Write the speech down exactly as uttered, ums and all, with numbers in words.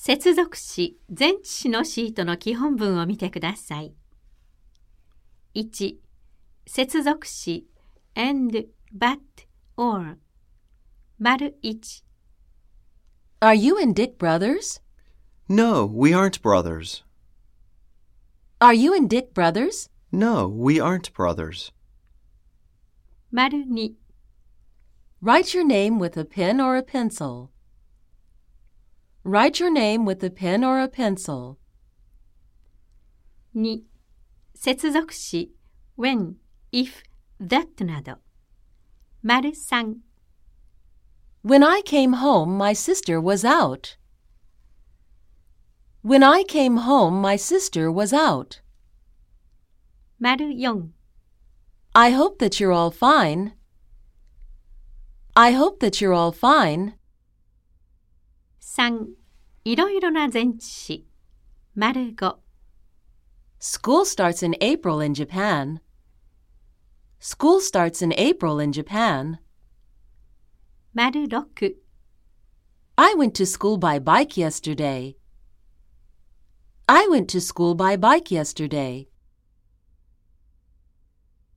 接続詞、前置詞のシートの基本文を見てください。いち、接続詞 and, but, or 丸いち Are you and Dick brothers? No, we aren't brothers. Are you and Dick brothers? No, we aren't brothers. 丸に Write your name with a pen or a pencil. Write your name with a pen or a pencil. に、接続詞 when, if, that など。丸さん When I came home, my sister was out. When I came home, my sister was out. 丸よん I hope that you're all fine. I hope that you're all fine. さん、いろいろな前置詞。丸ご School starts in April in Japan. School starts in April in Japan. 丸ろく I went to school by bike yesterday. I went to school by bike yesterday.